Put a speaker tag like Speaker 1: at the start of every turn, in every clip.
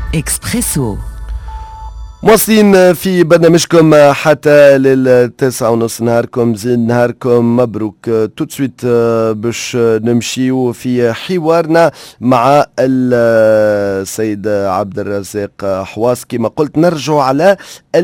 Speaker 1: إكسبريسو.
Speaker 2: مواصلين في برنامجكم حتى للتسعة ونص. نهاركم زين، نهاركم مبروك. توتسويت باش نمشيو في حوارنا مع السيد عبد الرزاق حواس. كما قلت نرجع على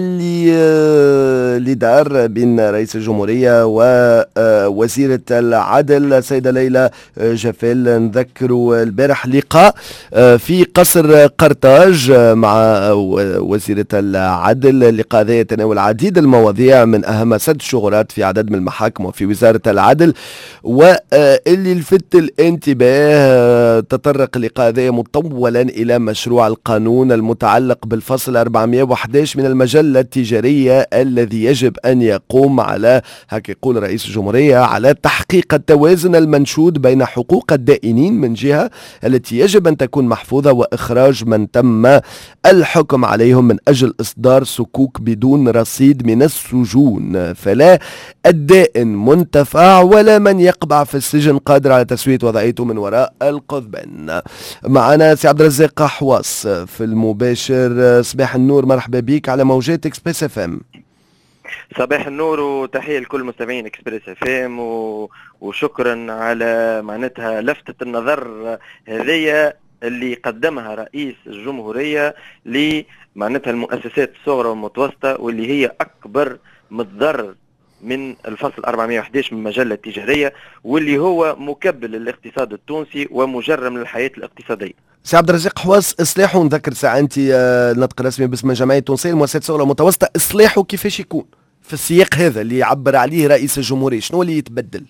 Speaker 2: اللي دار بين رئيس الجمهورية ووزيرة العدل السيدة ليلى جفال. نذكروا البارح لقاء في قصر قرطاج مع وزيرة العدل. اللقاء هذا يتناول عديد المواضيع من أهم 6 شغلات في عدد من المحاكم وفي وزارة العدل، واللي لفت الانتباه تطرق اللقاء هذا مطولا إلى مشروع القانون المتعلق بالفصل 411 من المجلة التجارية الذي يجب أن يقوم على، هكا يقول رئيس الجمهورية، على تحقيق التوازن المنشود بين حقوق الدائنين من جهة التي يجب أن تكون محفوظة، وإخراج من تم الحكم عليهم من أجل إصدار صكوك بدون رصيد من السجون، فلا الدائن منتفع ولا من يقبع في السجن قادر على تسوية وضعيته من وراء القضبان. معنا سي عبد الرزاق حواس في المباشر. صباح النور، مرحبا بك على موجات اكسبريس اف ام.
Speaker 3: صباح النور وتحية لكل مستمعين اكسبريس اف ام وشكرا على معناتها لفتة النظر هذه اللي قدمها رئيس الجمهورية لمعناتها المؤسسات الصغرى والمتوسطة، واللي هي أكبر متضرر من الفصل 411 من المجلة التجارية، واللي هو مكبل للاقتصاد التونسي ومجرم للحياة الاقتصادية.
Speaker 2: سي عبد الرزاق حواس، اصلاحه نذكر ساعة انت النطق الرسمي باسم الجمعية التونسية للمؤسسات الصغرى والمتوسطة، اصلاحه كيفاش يكون في السياق هذا اللي يعبر عليه رئيس الجمهورية؟ شنو اللي يتبدل؟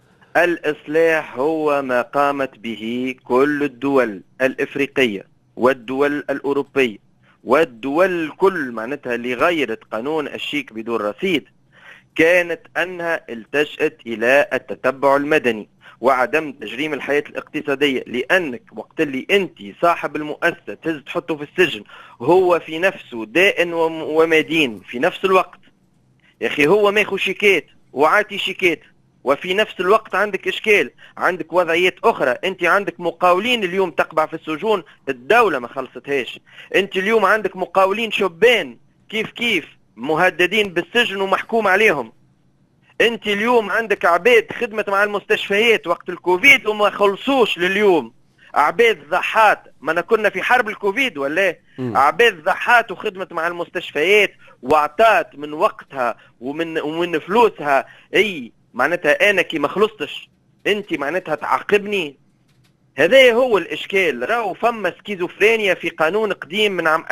Speaker 3: الإصلاح هو ما قامت به كل الدول الإفريقية والدول الأوروبية والدول الكل معناتها اللي غيرت قانون الشيك بدون رصيد، كانت أنها التجأت إلى التتبع المدني وعدم تجريم الحياة الاقتصادية. لأنك وقت اللي أنت صاحب المؤسسة تهز تحطه في السجن، هو في نفسه دائن ومدين في نفس الوقت. يا أخي هو ماخو شيكات وعاتي شيكات، وفي نفس الوقت عندك إشكال، عندك وضعيات أخرى. أنت عندك مقاولين اليوم تقبع في السجون، الدولة ما خلصتهاش. أنت اليوم عندك مقاولين شبان كيف مهددين بالسجن ومحكوم عليهم. أنت اليوم عندك عباد خدمت مع المستشفيات وقت الكوفيد وما خلصوش لليوم، عباد ضحات. ما كنا في حرب الكوفيد ولا عباد ضحات وخدمت مع المستشفيات وعطات من وقتها ومن فلوسها. أي معناتها أنا كي ما خلصتش أنت معناتها تعاقبني؟ هذا هو الإشكال. راهو فما سكيزوفرينيا في قانون قديم من عام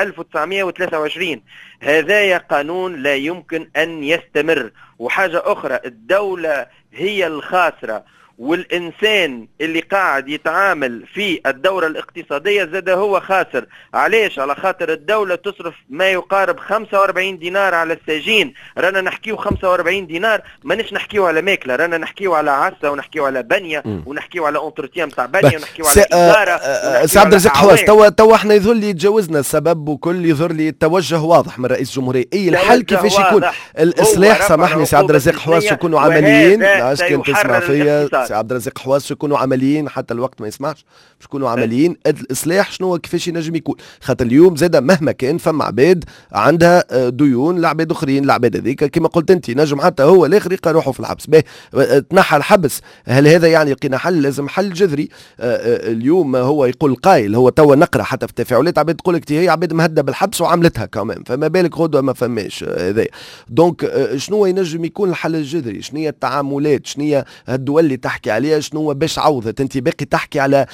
Speaker 3: 1923. هذا قانون لا يمكن أن يستمر. وحاجة أخرى، الدولة هي الخاسرة، والإنسان اللي قاعد يتعامل في الدورة الاقتصادية زاد هو خاسر. علاش؟ على خاطر الدولة تصرف ما يقارب 45 دينار على السجين. رانا نحكيو 45 دينار، ما نش نحكيو على ماكلة، رانا نحكيو على عسة ونحكيو على بنية ونحكيو على انتروتيان تاع بنية ونحكيو على إدارة.
Speaker 2: سي عبد الرزاق حواس، توا احنا يظهر لي تجاوزنا السبب وكل، يظهر لي التوجه واضح من رئيس الجمهورية. اي الحل كيفاش يكون الإصلاح؟ سامحني سي عبد الرزاق حواس، يكونوا عمليين. عاش كان تسمع فيا سي عبد الرزاق حواس، يكونوا عمليين حتى الوقت ما يسمعش، باش يكونوا عمليين. الإصلاح شنو كيفاش ينجم يكون؟ خاطر اليوم زاد مهما كان فما عباد عندها ديون لعباد اخرين، العباد هذيك كما قلت انت نجم حتى هو الاخر يلقى روحه في الحبس. باهي تنحى الحبس، هل هذا يعني لقينا حل؟ لازم حل جذري. اليوم هو يقول قايل، هو توا نقرا حتى في التفاعلات عباد تقول لك هي عباد مهده بالحبس وعملتها كمان، فما بالك غدوه ما فماش هذا. دونك شنو ينجم يكون الحل الجذري؟ شنو هي التعاملات؟ شنو هي الدول اللي تحكي عليها؟ شنو باش عوضت؟ انت باقي تحكي على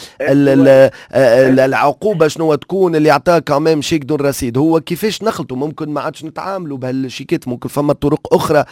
Speaker 2: العقوبه شنو تكون اللي عطاها كمان شيك دون رصيد. هو كيفاش نخلطوا؟ ممكن ما عادش نتعاملوا بهالشيكات، ممكن فما طرق اخرى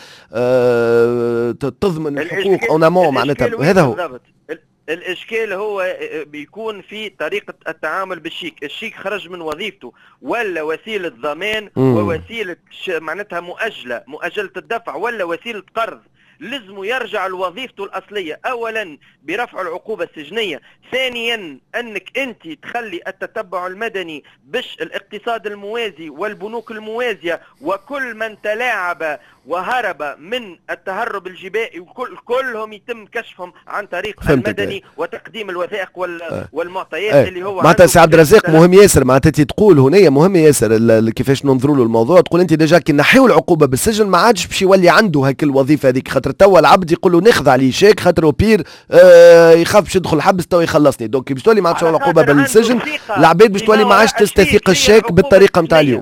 Speaker 2: تضمن الحقوق اونامون معناتها. هذا هو
Speaker 3: بالضبط. الاشكال هو بيكون في طريقة التعامل بالشيك. الشيك خرج من وظيفته ولا وسيلة ضمان ووسيلة معناتها مؤجلة الدفع ولا وسيلة قرض. لازم يرجع لوظيفته الأصلية، أولا برفع العقوبة السجنية، ثانيا أنك أنت تخلي التتبع المدني باش الاقتصاد الموازي والبنوك الموازية وكل من تلاعب وهرب من التهرب الجبائي كلهم يتم كشفهم عن طريق المدني وتقديم الوثائق والمعطيات اللي هو
Speaker 2: معناتها سي عبد الرزاق مهم ياسر، معناتها تقول هنا مهم ياسر كيفاش ننظروا له الموضوع. تقول انت ديجا كي نحيو العقوبه بالسجن ما عادش باش يولي عنده هيك الوظيفه هذيك، خاطر توا العبد يقول له ناخذ عليه شيك خاطر بير يخاف باش يدخل الحبس تو يخلصني. دونك باش تولي ما عادش العقوبه بالسجن، العباد باش تولي ما عادش تستثيق الشيك بالطريقه نتاع اليوم،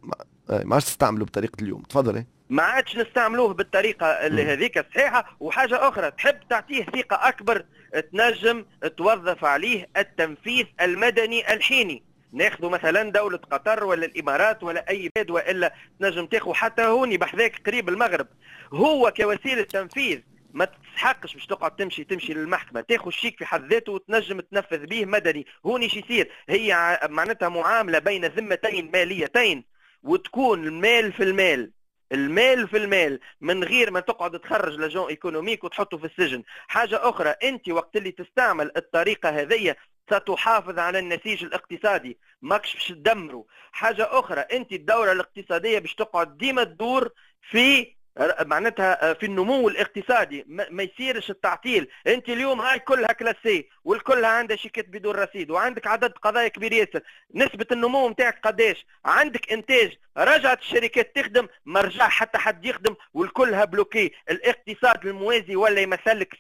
Speaker 2: ما عادش تستعملوا بطريقه اليوم. تفضل.
Speaker 3: ما عادش نستعملوه بالطريقه اللي هذيك الصحيحه. وحاجه اخرى تحب تعطيه ثقه اكبر، تنجم توظف عليه التنفيذ المدني الحيني. ناخذوا مثلا دولة قطر ولا الامارات ولا اي بلاد، والا تنجم تاخذ حتى هوني بحذاك قريب المغرب، هو كوسيله تنفيذ ما تستحقش باش تقعد تمشي للمحكمه تاخذ الشيك في حد ذاته وتنجم تنفذ به مدني. هوني شي يصير، هي معناتها معامله بين ذمتين ماليتين، وتكون المال في المال، المال في المال، من غير ما تقعد تخرج لاجون ايكونوميك وتحطه في السجن. حاجه اخرى، انت وقت اللي تستعمل الطريقه هذية ستحافظ على النسيج الاقتصادي، ماكش باش تدمره. حاجه اخرى، انت الدوره الاقتصاديه باش تقعد ديما تدور في معناتها في النمو الاقتصادي، ما يصيرش التعطيل. انت اليوم هاي كلها كلاسي والكلها عندها شيكات بدون رصيد، وعندك عدد قضايا كبير ياسر، نسبة النمو نتاعك قداش؟ عندك انتاج، رجعت الشركات تخدم، ما رجع حتى حد يخدم والكلها بلوكي. الاقتصاد الموازي ولا يمثل لك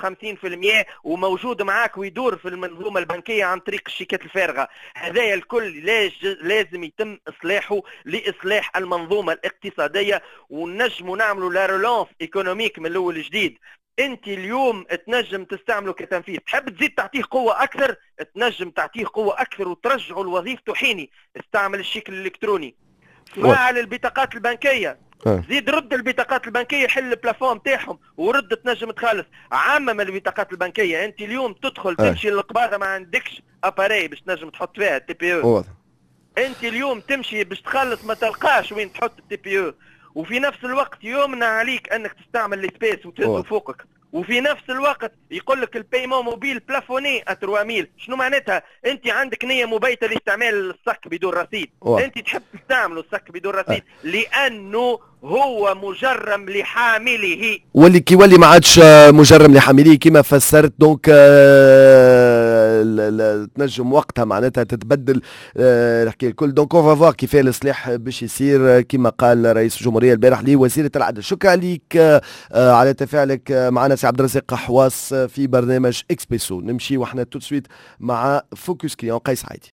Speaker 3: 56% وموجود معاك ويدور في المنظومة البنكية عن طريق الشيكات الفارغة. هذايا الكل لازم يتم اصلاحه لاصلاح المنظومة الاقتصادية، ونجموا نعملوا لا رولانس ايكونوميك من الاول جديد. انت اليوم تنجم تستعمله كتنفيذ، تحب تزيد تعطيه قوة اكثر، تنجم تعطيه قوة اكثر وترجعه لوظيفته حيني. استعمل الشيك الالكتروني، فعل البطاقات البنكية، زيد رد البطاقات البنكية، حل البلافون نتاعهم ورد تنجم تخلص. عمم البطاقات البنكية، انت اليوم تدخل تمشي للقباضة ما عندكش اباري باش تنجم تحط فيها التي بي او، انت اليوم تمشي باش تخلص ما تلقاش وين تحط التي بي او، وفي نفس الوقت يمنع عليك انك تستعمل السبيس وتهزه فوقك، وفي نفس الوقت يقول لك البيمون موبيل بلافوني 3000. شنو معناتها؟ انت عندك نيه مبيته لاستعمال الصك بدون رصيد، انت تحب تستعمل الصك بدون رصيد لانه هو مجرم لحامله، واللي
Speaker 2: كي يولي ما عادش مجرم لحامله كما فسرت. دونك تنجم وقتها معناتها تتبدل الحكايه الكل. دونك اون فافوار كيف الاصلاح باش يصير كما قال رئيس الجمهوريه البارح لوزيره العدل. شكرا لك على تفاعلك معنا سي عبد الرزاق حواس في برنامج اكسبريسو. نمشي وحنا تو سويت مع فوكس كليون قيس عايدي.